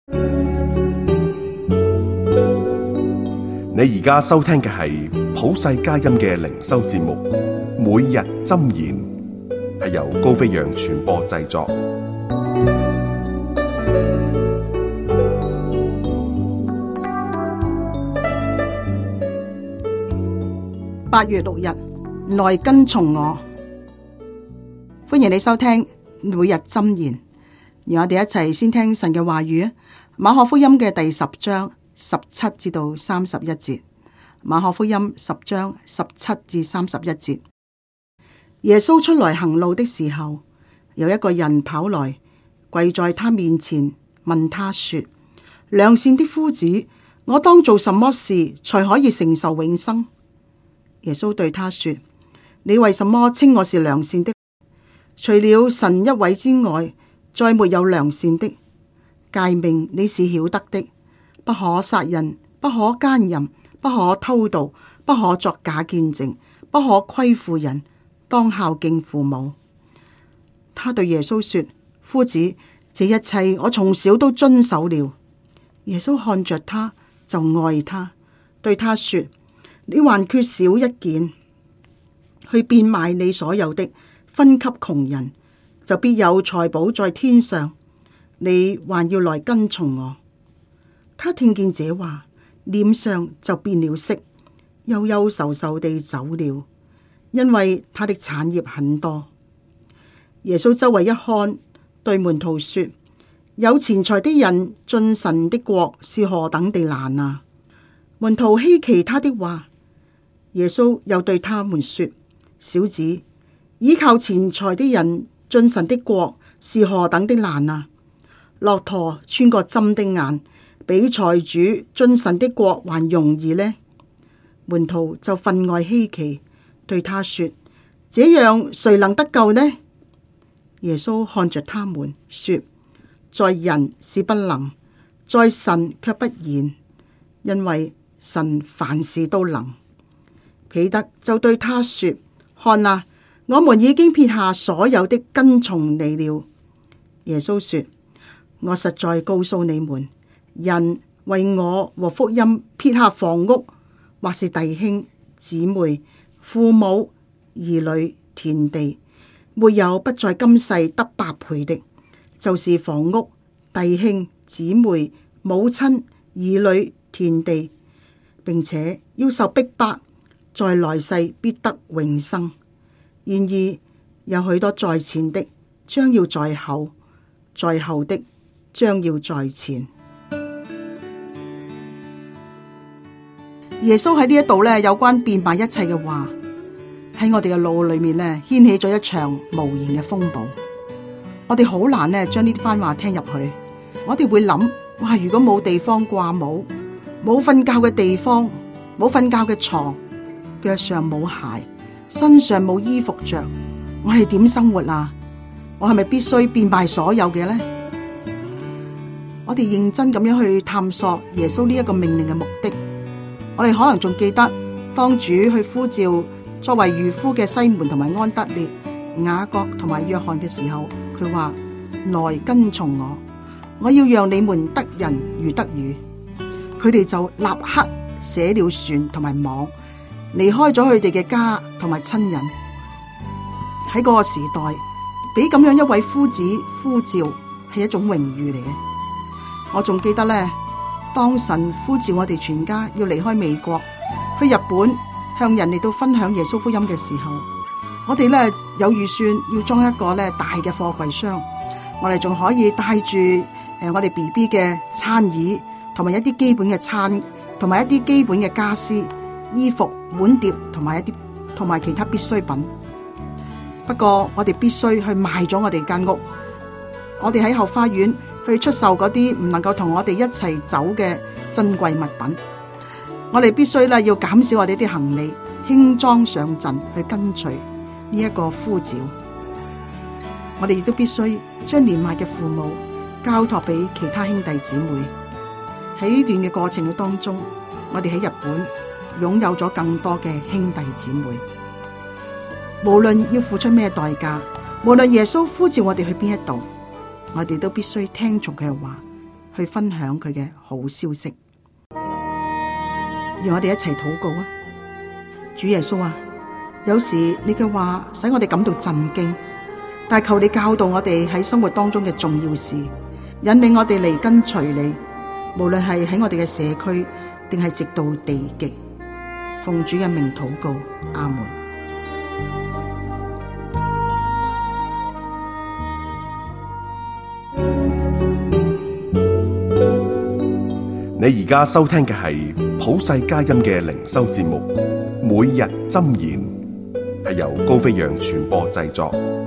你而家收聽嘅係普世佳音嘅靈修節目《每日箴言》，係由高飛揚傳播製作。 8月6日，來跟從我。歡迎你收聽每日箴言，讓我哋一齊先聽神嘅話語啊！馬可福音嘅第10章17至到31節。馬可福音10章17至31節。耶穌出來行路的時候，有一個人跑來，跪在他面前，問他說：良善的夫子，我當做什麼事才可以承受永生？耶穌對他說：你為什麼稱我是良善的？除了神一位之外，再沒有良善的。誡命你是曉得的，不可殺人，不可姦淫，不可偷盜，不可作假見證，不可虧負人，當孝敬父母。他對耶穌說：夫子，這一切我從小都遵守了。耶穌看着他就愛他，對他說：你還缺少一件，去變賣你所有的，分給窮人，就必有財寶在天上。你還要來跟從我。他聽見這話，臉上就變了色，憂憂愁愁地走了，因為他的產業很多。耶穌周圍一看，對門徒說：有錢財的人進神的國是何等地難啊！門徒稀奇他的話。耶穌又對他們說：小子，倚靠錢財的人進神的國是何等的難啊！駱駝穿過針的眼，比財主進神的國還容易呢。門徒就分外稀奇，對他說：這樣誰能得救呢？耶穌看着他們說：在人是不能，在神卻不然，因為神凡事都能。彼得就對他說：看啊，我們已經撇下所有的跟從你了。耶穌說：我實在告訴你們，人為我和福音撇下房屋，或是弟兄姊妹、父母、兒女、田地，沒有不在今世得百倍的，就是房屋、弟兄姊妹、母親、兒女、田地，並且要受逼迫，在來世必得永生。然而有許多在前的，將要在後；在後的，將要在前。耶穌喺呢一度呢，有關變賣一切嘅話，喺我哋嘅腦裏面呢，掀起咗一場無言嘅風暴。我哋好難呢將呢番話聽入去。我哋會諗：哇！如果冇地方掛帽，冇瞓覺嘅地方，冇瞓覺嘅床，腳上冇鞋，身上冇衣服着，我哋點生活啊？我係咪必須變賣所有嘅呢？我哋認真咁樣去探索耶穌呢一個命令嘅目的。我哋可能仲記得，當主去呼召作為漁夫嘅西門同埋安德烈、雅各同埋約翰嘅時候，佢話：來跟從我，我要讓你們得人如得魚。佢哋就立刻捨了船同埋網，離開咗佢哋嘅家同埋親人。喺嗰個時代，俾咁樣一位夫子呼召係一種榮譽嚟嘅。我仲記得呢，當神呼召我哋全家要離開美國去日本，向人哋都分享耶穌福音嘅時候，我哋呢有預算要裝一個呢大嘅貨櫃箱，我哋仲可以帶住我哋 BB 嘅餐椅，同埋一啲基本嘅餐，同埋一啲基本嘅家私、衣服、碗碟，同埋其他必需品。不過我哋必須去賣咗我哋間屋，我哋喺後花園去出售嗰啲唔能夠同我哋一齊走嘅珍貴物品。我哋必須咧要減少我哋啲行李，輕裝上陣去跟隨呢一個呼召。我哋亦都必須將年邁嘅父母交託俾其他兄弟姊妹。喺呢段嘅過程嘅當中，我哋喺日本擁有咗更多嘅兄弟姊妹。無論要付出咩代價，無論耶穌呼召我哋去邊一度，我哋都必須聽從佢嘅話， 去分享佢嘅好消息。讓我哋一齊禱告啊！主耶穌啊，有時你嘅話使我哋感到震驚，但求你教導我哋喺生活當中嘅重要事，引領我哋嚟跟隨你，無論係喺我哋嘅社區定係直到地極。奉主嘅名禱告，阿門。 你而家收聽嘅係普世佳音嘅靈修節目《每日箴言》，係由高飛揚傳播製作。